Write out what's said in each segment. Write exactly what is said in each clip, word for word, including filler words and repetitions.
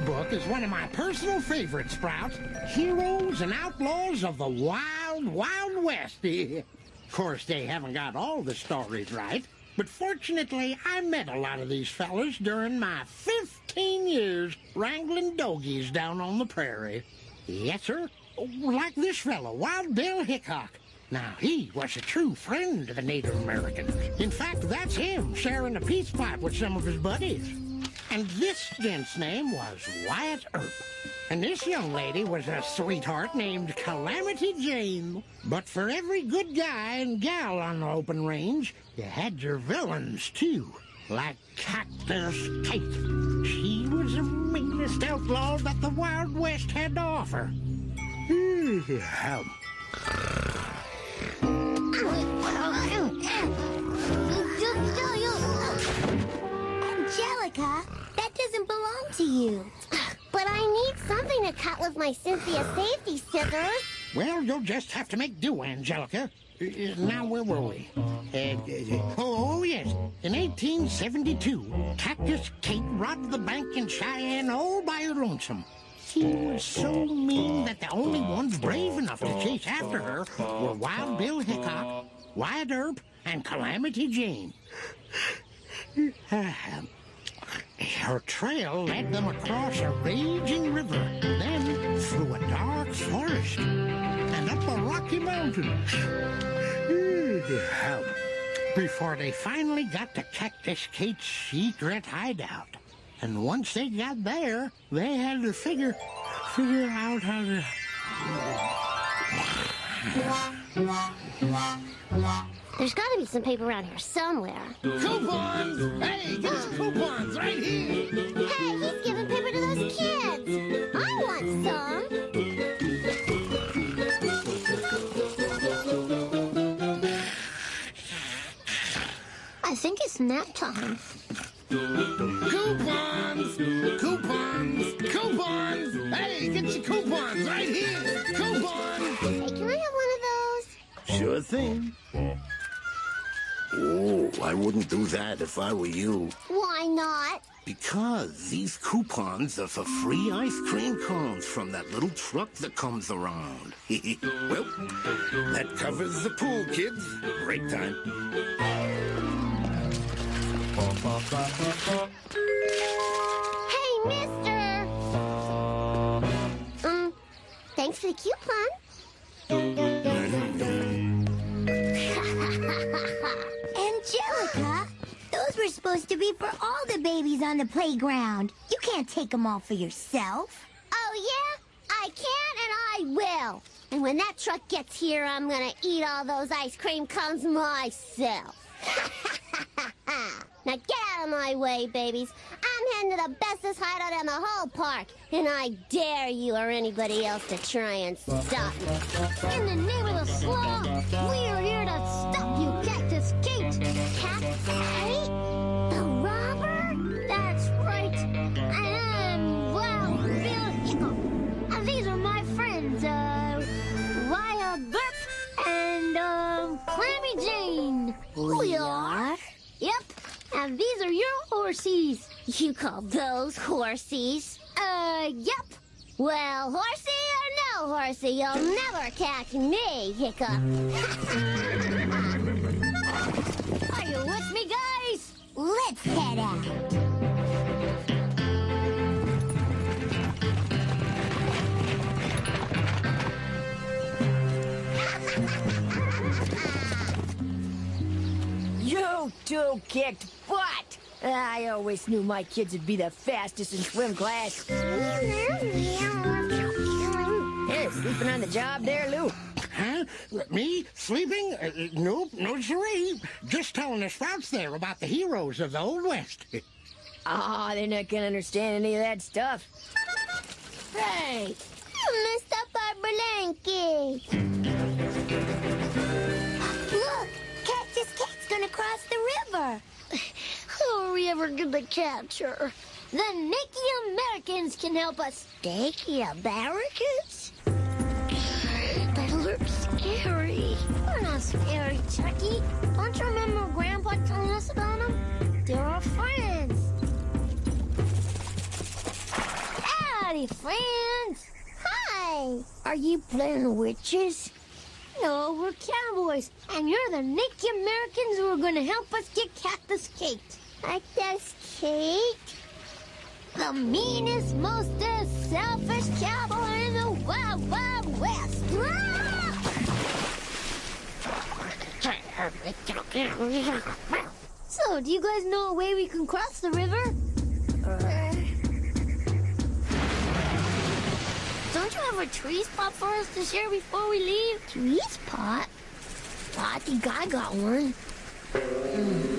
book is one of my personal favorites, Sprout. Heroes and Outlaws of the Wild, Wild West. Of course, they haven't got all the stories right, but fortunately, I met a lot of these fellas during my fifteen years wrangling dogies down on the prairie. Yes, sir. Like this fellow, Wild Bill Hickok. Now, he was a true friend to the Native Americans. In fact, that's him sharing a peace pipe with some of his buddies. And this gent's name was Wyatt Earp. And this young lady was a sweetheart named Calamity Jane. But for every good guy and gal on the open range, you had your villains, too. Like Cactus Kate. She was the meanest outlaw that the Wild West had to offer. Angelica, that doesn't belong to you. But I need something to cut with my Cynthia safety scissors. Well, you'll just have to make do, Angelica. Uh, now, where were we? Uh, uh, oh, yes. In eighteen seventy-two, Cactus Kate robbed the bank in Cheyenne all by her lonesome. She was so mean that the only ones brave enough to chase after her were Wild Bill Hickok, Wyatt Earp, and Calamity Jane. Her trail led them across a raging river, then through a dark forest, and up a rocky mountain. Before they finally got to Cactus Kate's secret hideout. And once they got there, they had to figure, figure out how to... There's got to be some paper around here somewhere. Coupons! Hey, get some coupons right here! Hey, he's giving paper to those kids! I want some! I think it's nap time. Coupons! Coupons! Coupons! Hey, get your coupons right here! Coupons! Hey, can I have one of those? Sure thing. Oh, I wouldn't do that if I were you. Why not? Because these coupons are for free ice cream cones from that little truck that comes around. Well, that covers the pool, kids. Break time. Hey, mister! Um, thanks for the coupon. Angelica, those were supposed to be for all the babies on the playground. You can't take them all for yourself. Oh, yeah? I can and I will. And when that truck gets here, I'm gonna eat all those ice cream cones myself. Now get out of my way, babies. I'm heading to the bestest hideout in the whole park. And I dare you or anybody else to try and stop me. In the name of the slaw, we are here to stop you, Cactus Kate. Cactus Kate? The robber? That's right. And, well, Bill Hickok. And these are my friends, uh, Wild Burp and, um, Clammy Jane. We are? Yep. And these are your horsies. You call those horsies? Uh, yep. Well, horsey or no horsey, you'll never catch me, Hickok. Are you with me, guys? Let's head out. You two kicked butt! I always knew my kids would be the fastest in swim class. Hey, sleeping on the job there, Lou? Huh? Me? Sleeping? Uh, nope, no siree. Just telling the Sprouts there about the heroes of the Old West. Ah, oh, they're not gonna understand any of that stuff. Hey, you messed up our blankie. Look, Cactus Kate's gonna cross the river. How are we ever gonna catch her? The Naked Americans can help us. Naked Americans? That looks scary. We're not scary, Chucky. Don't you remember Grandpa telling us about them? They're our friends. Howdy, friends. Hi. Are you playing witches? No, we're cowboys, and you're the Native Americans who are going to help us get Cactus Kate. Cactus Kate? The meanest, most selfish cowboy in the Wild, Wild West. So, do you guys know a way we can cross the river? Uh, don't you have a tree spot for us to share before we leave? Tree spot? Well, I think I got one. Mm.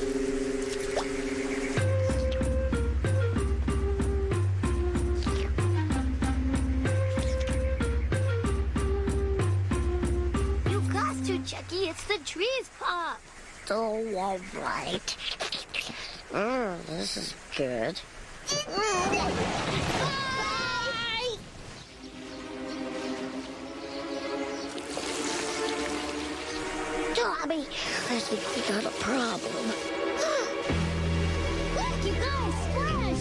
Chucky, it's the trees pop. Oh, all right. Oh, this is good. Bye! Tommy, I think we got a problem. Look, you guys, splash!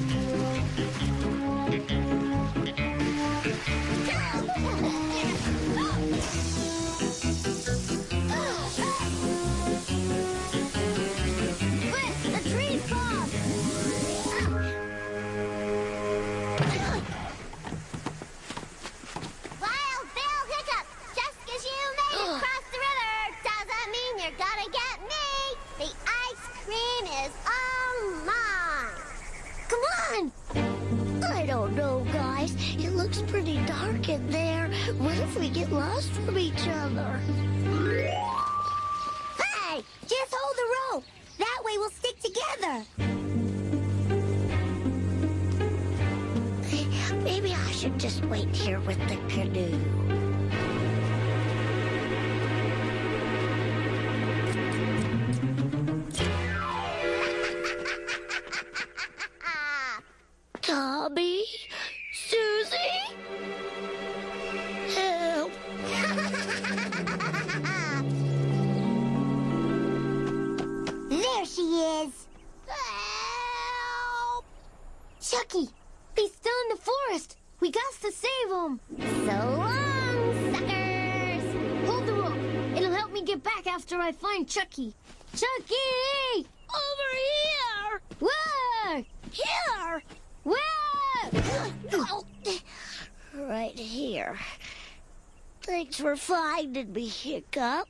I don't know, guys. It looks pretty dark in there. What if we get lost from each other? Hey, just hold the rope. That way we'll stick together. Maybe I should just wait here with the canoe. Tommy? Susie? Help! There she is. Help! Chucky, he's still in the forest. We got to save him. So long, suckers! Hold the rope. It'll help me get back after I find Chucky. Chucky! Over here! Where? Here! Where? Oh, right here. Thanks for finding me, Hiccup.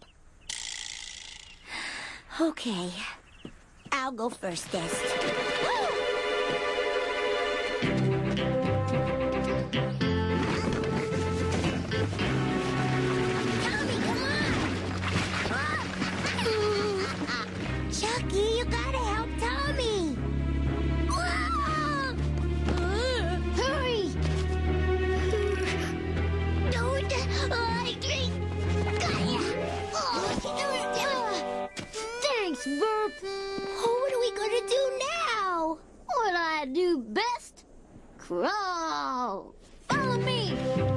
Okay. I'll go first, Dest. Chucky, you gotta help Tommy. Hurry! Don't I drink? Thanks, Burp. Oh, what are we gonna do now? What I do best? Crawl. Follow me.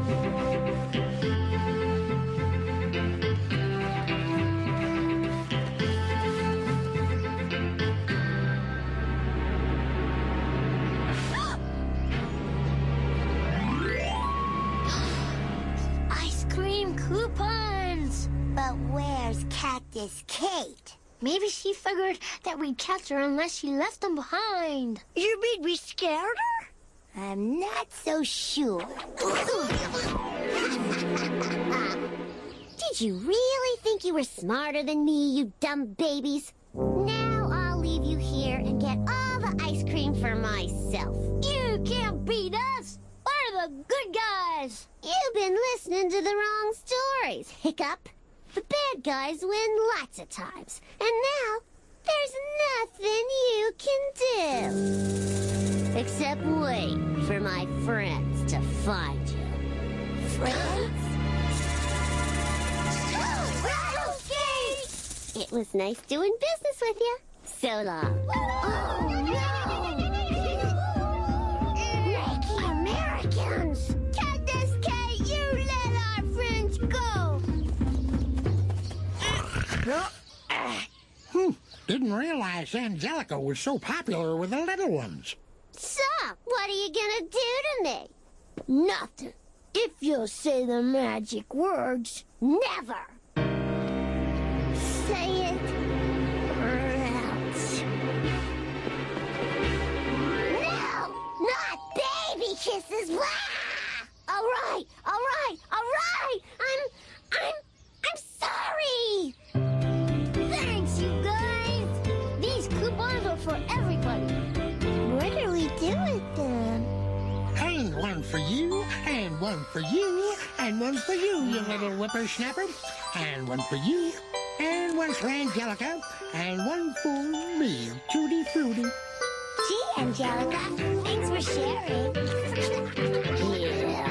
Ice cream coupons. But where's Cactus Kate? Maybe she figured that we'd catch her unless she left them behind. You mean we scared her? I'm not so sure. Did you really think you were smarter than me, you dumb babies? Now I'll leave you here and get all the ice cream for myself. You can't beat us. We're the good guys. You've been listening to the wrong stories, Hiccup. The bad guys win lots of times. And now, there's nothing you can do. Except wait for my friends to find you. Friends? Rattlesnake! It was nice doing business with you. So long. Oh, no! Native Americans! Cactus Kate, you let our friends go! Hmm. Didn't realize Angelica was so popular with the little ones. So, what are you gonna do to me? Nothing. If you'll say the magic words. Never. Say it or else. No! Not baby kisses! Blah! All right, all right, all right! I'm... I'm... I'm sorry! Thanks, you guys! These coupons are for everybody. What do we do with them? And one for you, and one for you, and one for you, you little whippersnapper. And one for you, and one for Angelica, and one for me, Tutti Frutti. Gee, Angelica, thanks for sharing. Yeah.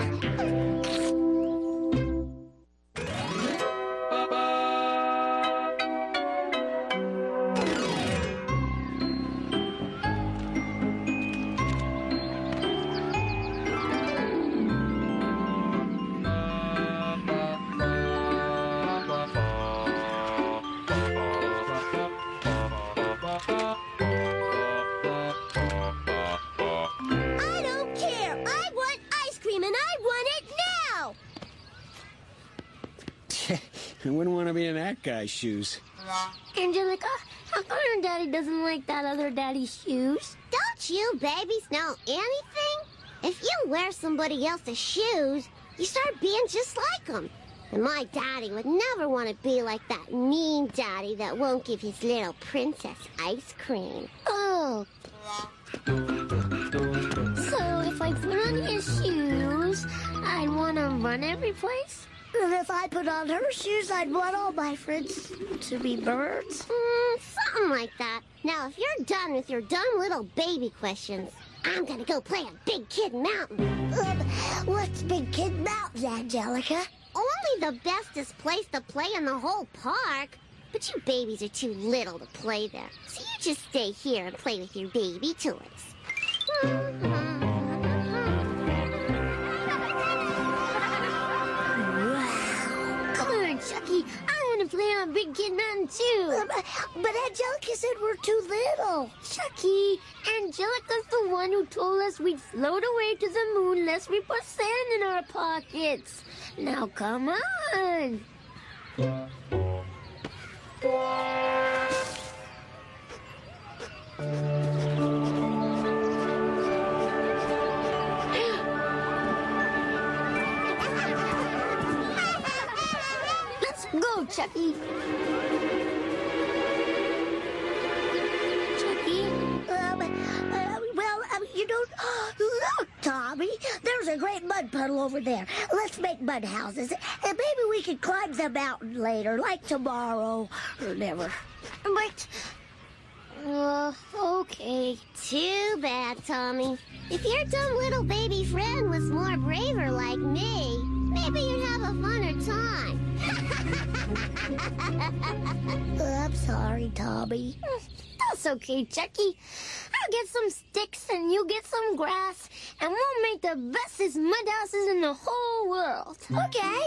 I don't care. I want ice cream, and I want it now. I wouldn't want to be in that guy's shoes. Angelica, how come your daddy doesn't like that other daddy's shoes? Don't you babies know anything? If you wear somebody else's shoes, you start being just like them. And my daddy would never want to be like that mean daddy that won't give his little princess ice cream. Oh. So if I put on his shoes, I'd want to run every place? And if I put on her shoes, I'd want all my friends to be birds. Mm, something like that. Now, if you're done with your dumb little baby questions, I'm gonna go play at Big Kid Mountain. Um, what's Big Kid Mountain, Angelica? Only the bestest place to play in the whole park. But you babies are too little to play there. So you just stay here and play with your baby toys. Come on, Chucky. I want to play on Big Kid Mountain, too. Um, but Angelica said we're too little. Chucky, Angelica's the one who told us we'd float away to the moon lest we put sand in our pockets. Now, come on. Let's go, Chucky. Chucky? Um, uh, well, um, you don't... Look, Tommy, there's a great mud puddle over there. Let's make mud houses, and maybe we can climb the mountain later, like tomorrow, or never. But... Uh, okay. Too bad, Tommy. If your dumb little baby friend was more braver like me, maybe you'd have a funner time. Uh, I'm sorry, Tommy. That's okay, Chucky. I'll get some sticks and you get some grass, and we'll make the bestest mud houses in the whole world. Okay.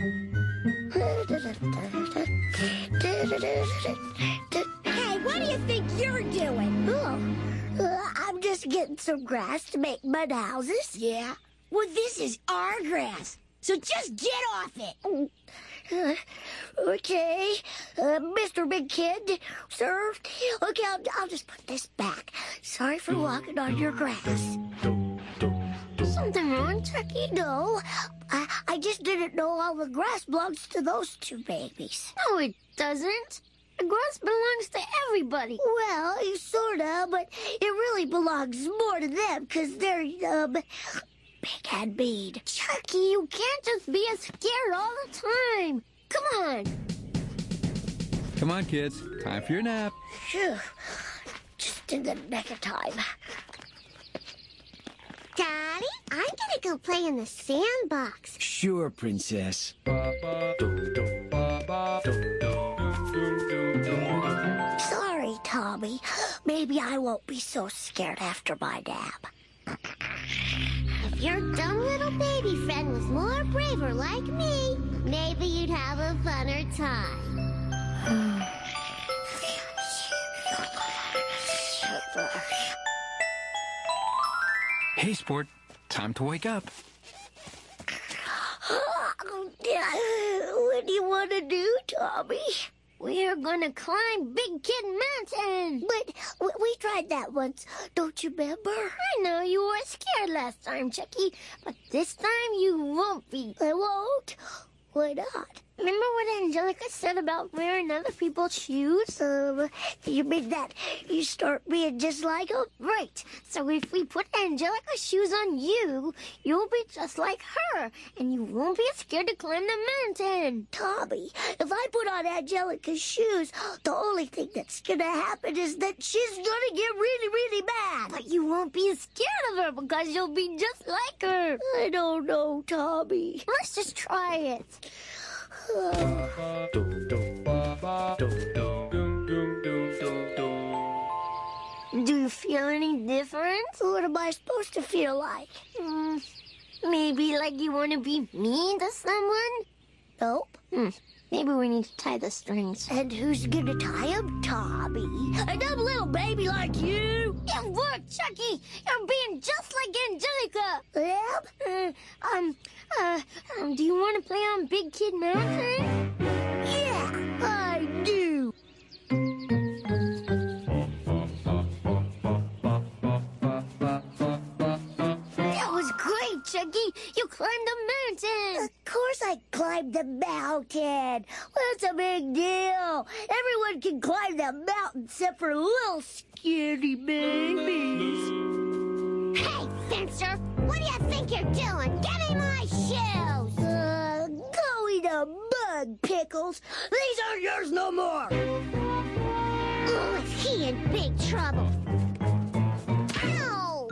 Hey, what do you think you're doing? Oh, uh, I'm just getting some grass to make mud houses. Yeah? Well, this is our grass, so just get off it. Uh, okay, uh, Mister Big Kid, sir. Okay, I'll, I'll just put this back. Sorry for walking on your grass. Something wrong, Chucky? No, I, I just didn't know all the grass belongs to those two babies. No, it doesn't. The grass belongs to everybody. Well, sorta, but it really belongs more to them because they're, um, big and mean. Chucky, you can't just be as scared all the time. Come on. Come on, kids. Time for your nap. Phew. Just in the nick of time. Daddy, I'm gonna go play in the sandbox. Sure, Princess. Sorry, Tommy. Maybe I won't be so scared after my nap. If your dumb little baby friend was more braver like me, maybe you'd have a funner time. Hey, Sport. Time to wake up. What do you want to do, Tommy? We're gonna climb Big Kid Mountain. But w we tried that once. Don't you remember? I know you were scared last time, Chucky, but this time you won't be. I won't. Why not? Remember what Angelica said about wearing other people's shoes? Um, you mean that you start being just like them? Right. So if we put Angelica's shoes on you, you'll be just like her, and you won't be scared to climb the mountain. Tommy, if I put on Angelica's shoes, the only thing that's gonna happen is that she's gonna get really, really mad. But you won't be scared of her because you'll be just like her. I don't know, Tommy. Let's just try it. Do you feel any different? What am I supposed to feel like? Hmm, maybe like you want to be mean to someone? Nope. Hmm. Maybe we need to tie the strings. And who's gonna tie them? Tommy. A dumb little baby like you? It worked, Chucky! You're being just like Angelica! Yep. Uh, um, uh, um, do you want to play on Big Kid Mountain? Yeah, I do. That was great, Chucky! You climbed the mountain! Of course I climbed the mountain. What's a big deal? Everyone can climb the mountain except for little skinny babies. Hey, Fencer, what do you think you're doing? Give me my shoes! Uh, go eat a bug, Pickles. These aren't yours no more. Oh, is he in big trouble? Ow!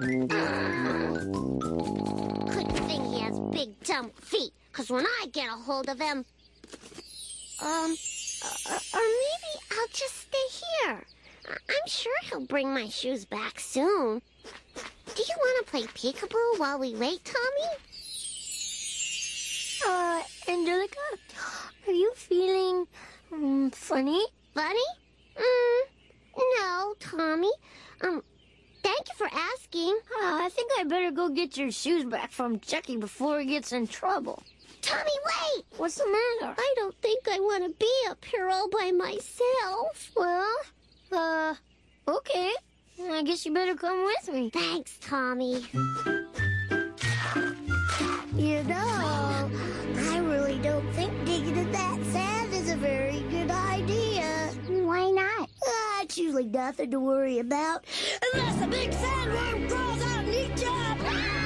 Good thing he has big, dumb feet, because when I get a hold of him... Um, uh, or maybe I'll just stay here. I- I'm sure he'll bring my shoes back soon. Do you want to play peekaboo while we wait, Tommy? Uh, Angelica, are you feeling, um, funny? Funny? Mm, no, Tommy. Um, thank you for asking. Uh, I think I better go get your shoes back from Chucky before he gets in trouble. Tommy, wait! What's the matter? I don't think I want to be up here all by myself. Well, uh, okay. I guess you better come with me. Thanks, Tommy. You know, I really don't think digging in that sand is a very good idea. Why not? Ah, it's usually nothing to worry about, unless a big sandworm crawls out and eats you up.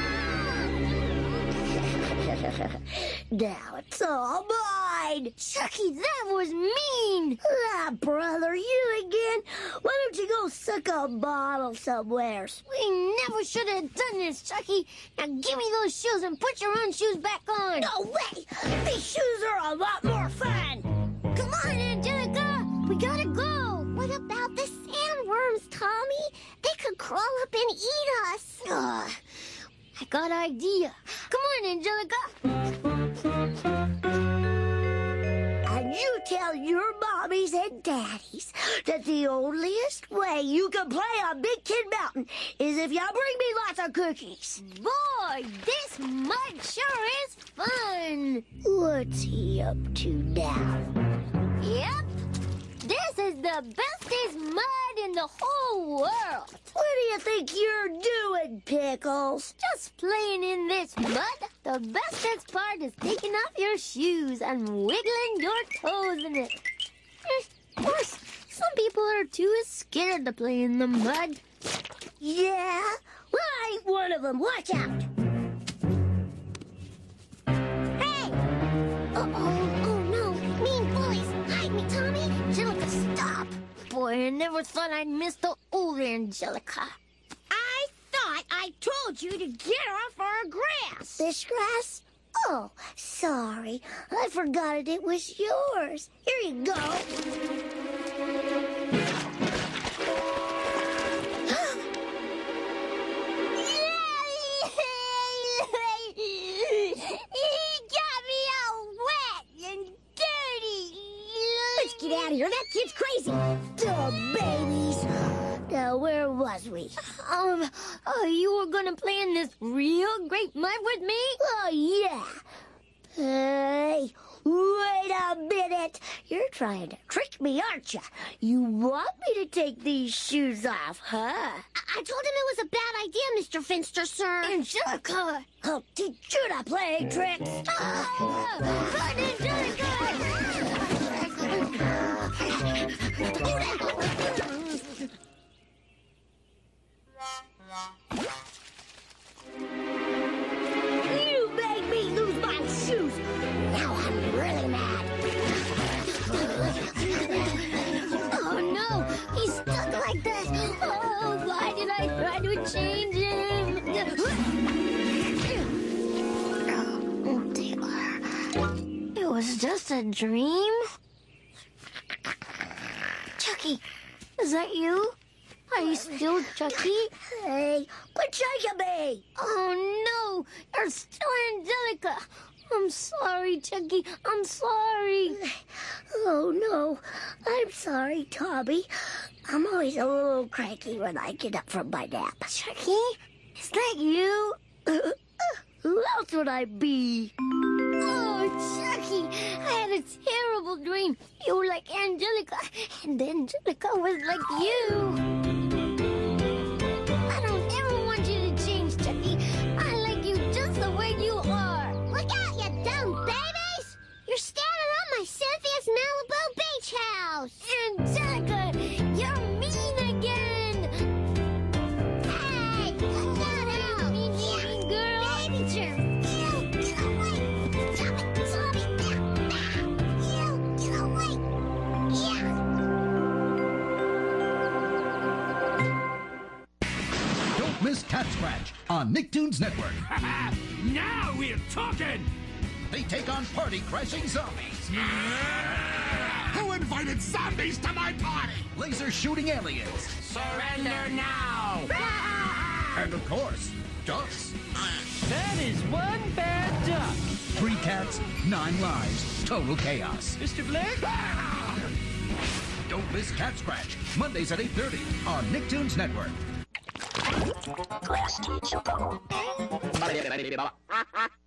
Now it's all mine. Chucky, that was mean. Ah, brother, you again? Why don't you go suck a bottle somewheres? We never should have done this, Chucky. Now give me those shoes and put your own shoes back on. No way! These shoes are a lot more fun. Come on, Angelica. We gotta go. What about the sandworms, Tommy? They could crawl up and eat us. Ugh. I got an idea. Come on, Angelica. And you tell your mommies and daddies that the onlyest way you can play on Big Kid Mountain is if you bring me lots of cookies. Boy, this mud sure is fun. What's he up to now? Yep. This is the bestest mud in the whole world. What do you think you're doing, Pickles? Just playing in this mud. The bestest part is taking off your shoes and wiggling your toes in it. Of course, some people are too scared to play in the mud. Yeah? Well, I ain't one of them. Watch out. Hey! Uh-oh. Oh, no. Mean bullies. Hide me, Tommy. Angelica, stop. Boy, I never thought I'd miss the old Angelica. I thought I told you to get off our grass. This grass? Oh, sorry. I forgot it was yours. Here you go. Get out of here. That kid's crazy. Dumb babies. Now, where was we? Um, uh, you were gonna plan this real great mud with me? Oh, yeah. Hey, wait a minute. You're trying to trick me, aren't you? You want me to take these shoes off, huh? I, I told him it was a bad idea, Mister Finster, sir. Angelica! I'll teach you to play tricks. Ah, run, Angelica! You made me lose my shoes. Now I'm really mad. Oh no, he's stuck like that. Oh, why did I try to change him? Oh, dear. It was just a dream. Chucky, is that you? Are you still Chucky? Hey, quit shaking me. Oh no, you're still Angelica. I'm sorry, Chucky. I'm sorry. Oh, no. I'm sorry, Tommy. I'm always a little cranky when I get up from my nap. Chucky, is that you? Who else would I be? Oh, Chucky, I had a terrible dream. You were like Angelica, and Angelica was like you. I don't ever want you to change, Chucky. I like you just the way you are. Look out, you dumb babies! You're standing on my Cynthia's Malibu beach house! Angelica, you're mean again. Hey, shut up! Mean, mean girl. Baby germ! You, get away! Stop it, Tommy! You, get away! Yeah! Don't miss Cat Scratch on Nicktoons Network. Now we're talking! They take on party-crashing zombies, Who invited zombies to my party? laser-shooting aliens, Surrender now! and of course, ducks. That is one bad duck. Three cats, nine lives, total chaos. Mister Blake? Don't miss Cat Scratch, Mondays at eight thirty on Nicktoons Network. Class teacher.